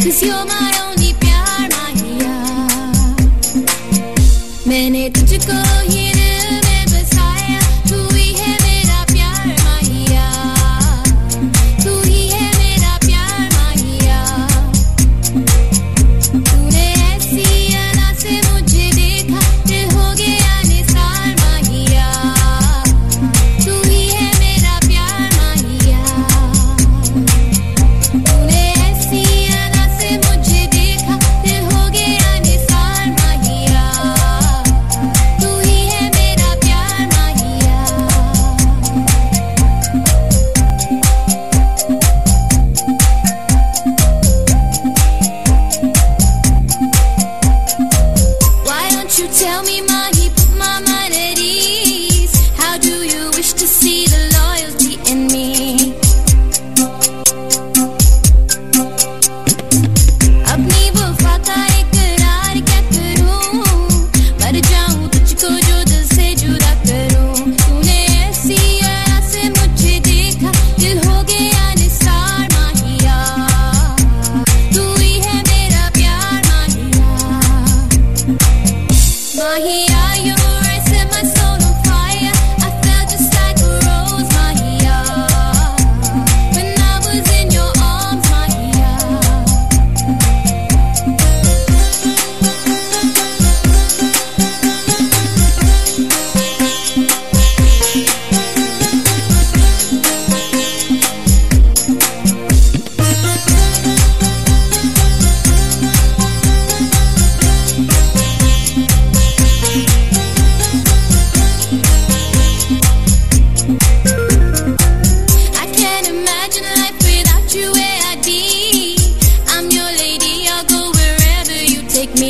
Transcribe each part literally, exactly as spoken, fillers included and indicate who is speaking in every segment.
Speaker 1: 'Cause you're my only प्यार माहिया. मैंने तुझको ही दिल में बसाया. तू ही है मेरा प्यार माहिया. तू ही है मेरा प्यार माहिया. तूने ऐसी अदा से मुझे देखा, दिल हो गया निसार माहिया. तू ही है मेरा प्यार माहिया. तूने ऐसी अदा से मुझे देखा, दिल हो गया निसार माहिया. तू ही है मेरा प्यार माहिया. Why don't you tell me, Mahi, put my mind at ease? How do you wish to see the loyalty in me? अपनी वफा का इकरार क्या करूं? मर जाऊं तुझको जो दिल से जुदा करूं. तूने ऐसी अदा से मुझे देखा, दिल हो गया निसार माहिया. तू ही है मेरा प्यार माहिया. Mahiya, you set my soul on fire. I felt just like a rose, Mahiya. When I was in your arms, Mahiya. I can't imagine life without you, where I'd be. I'm your lady, I'll go wherever you take me.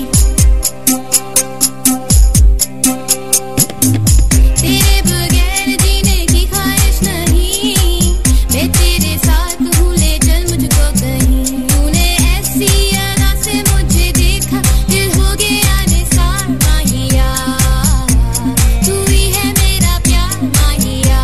Speaker 1: तेरे बगैर जीने की ख्वाहिश नहीं. मैं तेरे साथ हूँ, ले चल मुझको कहीं. तूने ऐसी अदा से मुझे देखा, दिल हो गया निसार माहिया. तू ही है मेरा प्यार माहिया.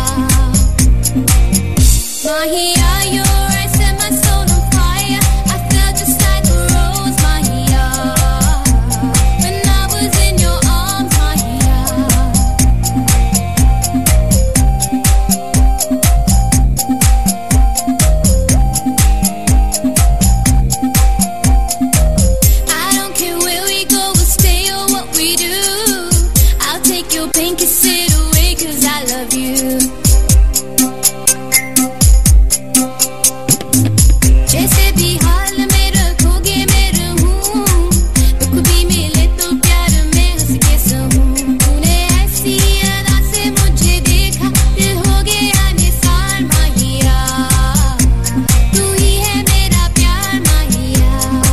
Speaker 1: Mahiya, you set my soul on fire. I felt just like a rose, Mahiya. When I was in your arms, Mahiya. I don't care where we go, we'll stay or what we do. I'll take your pain, kiss it away, 'cause I love you. जैसे भी हाल में रखोगे मैं रहूं. दुख भी मिले तो प्यार में हंस के सहूं. तूने ऐसी अदा से मुझे देखा, दिल हो गया निसार माहिया. तू ही है मेरा प्यार माहिया.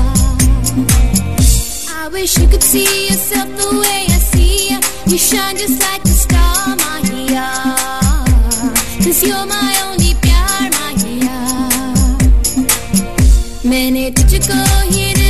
Speaker 1: I wish you could see yourself the way I see ya. You shine just like a star, Mahiya. 'Cause you're my only प्यार माहिया. मैंने तुझको ही